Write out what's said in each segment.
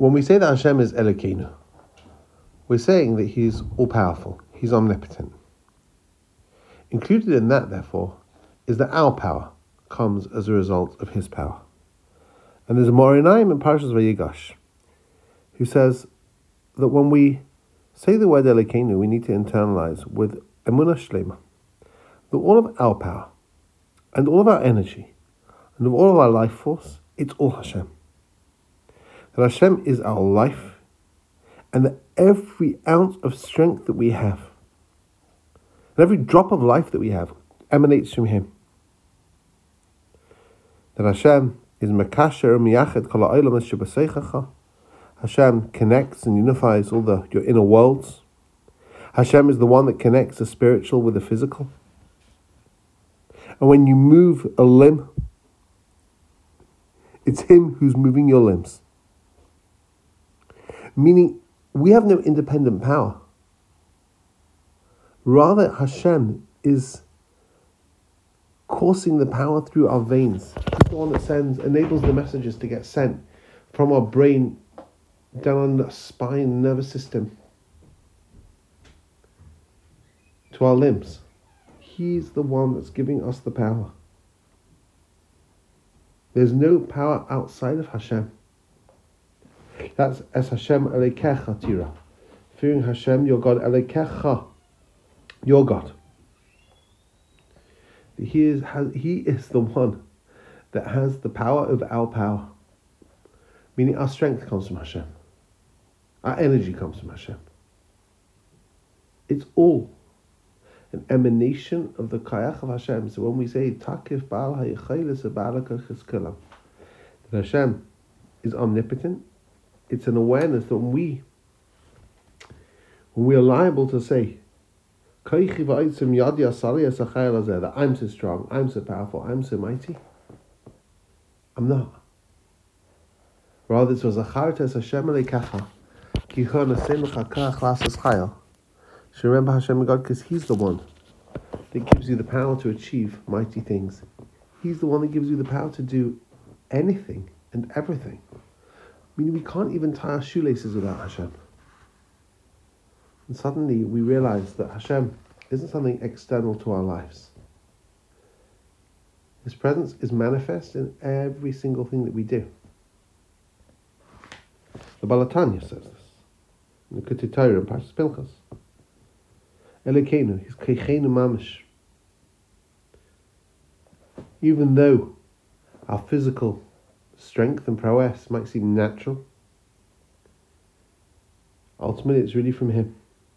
When we say that Hashem is Elokeinu, we're saying that He's all-powerful, He's omnipotent. Included in that, therefore, is that our power comes as a result of His power. And there's a Morinayim in Parshas Vayigash who says that when we say the word Elokeinu, we need to internalize with Emunah Shlema that all of our power and all of our energy and of all of our life force, it's all Hashem. That Hashem is our life, and that every ounce of strength that we have, and every drop of life that we have, emanates from Him. That Hashem is Mekasher Miyached Kol Ha'olam Es Shebaseichacha. Hashem connects and unifies all your inner worlds. Hashem is the one that connects the spiritual with the physical. And when you move a limb, it's Him who's moving your limbs. Meaning, we have no independent power. Rather, Hashem is coursing the power through our veins. He's the one that enables the messages to get sent from our brain down on the spine, nervous system, to our limbs. He's the one that's giving us the power. There's no power outside of Hashem. That's Es Hashem Elekecha Tira. Fearing Hashem, your God, Elekecha, your God. He is the one that has the power over our power. Meaning our strength comes from Hashem. Our energy comes from Hashem. It's all an emanation of the Kayach of Hashem. So when we say Takif Baal HaYichaylis Ba'alakach Kalam, that Hashem is omnipotent, it's an awareness that when we are liable to say that I'm so strong, I'm so powerful, I'm so mighty, I'm not. Rather, it was Achartes Hashem Elekecha Ki Hu Naseimach HaKach Lasas Chayil. So remember Hashem God, because He's the one that gives you the power to achieve mighty things. He's the one that gives you the power to do anything and everything. Meaning we can't even tie our shoelaces without Hashem. And suddenly we realize that Hashem isn't something external to our lives. His presence is manifest in every single thing that we do. The Baal HaTanya says this in the Kutei Torah in Parshas Pinchas. Elokeinu, He's Keicheinu Mamish. Even though our physical strength and prowess might seem natural, ultimately it's really from Him.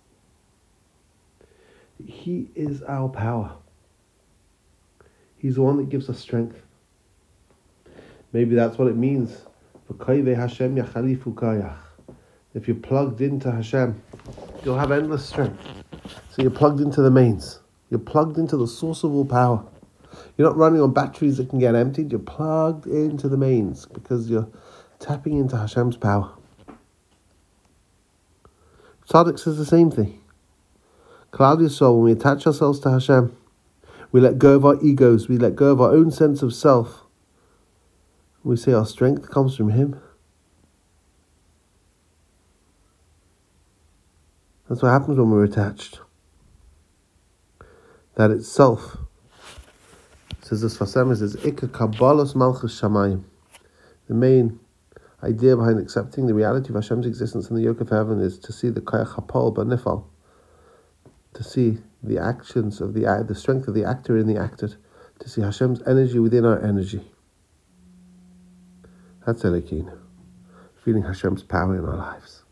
He is our power. He's the one that gives us strength. Maybe that's what it means for Koivei Hashem Yachalifu Kayach. If you're plugged into Hashem, you'll have endless strength. So you're plugged into the mains. You're plugged into the source of all power. You're not running on batteries that can get emptied. You're plugged into the mains because you're tapping into Hashem's power. Tzaddik says the same thing. Claudius saw when we attach ourselves to Hashem, we let go of our egos, we let go of our own sense of self. We say our strength comes from Him. That's what happens when we're attached. That itself, says the Sfas Emes, is Ika Kabbalas Malchus Shamayim. The main idea behind accepting the reality of Hashem's existence in the yoke of heaven is to see the Koyach HaPol B'Nifal, to see the actions of the strength of the actor in the acted, to see Hashem's energy within our energy. That's Elokeinu, feeling Hashem's power in our lives.